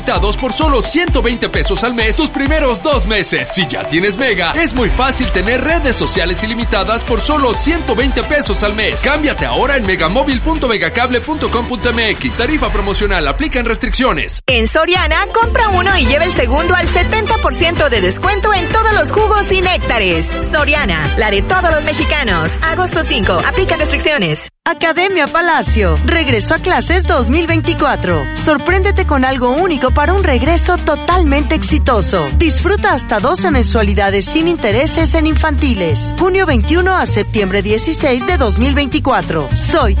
Dados por solo 120 pesos al mes tus primeros 2 meses. Si ya tienes Mega, es muy fácil tener redes sociales ilimitadas por solo 120 pesos al mes. Cámbiate ahora en megamóvil.megacable.com.mx. Tarifa promocional, aplican restricciones. En Soriana, compra uno y lleva el segundo al 70% de descuento en todos los jugos y néctares. Soriana, la de todos los mexicanos. Agosto 5, aplica restricciones. Academia Palacio, regreso a clases 2024. Sorpréndete con algo único para un regreso totalmente exitoso. Disfruta hasta 12 mensualidades sin intereses en infantiles. Junio 21 a septiembre 16 de 2024. Soy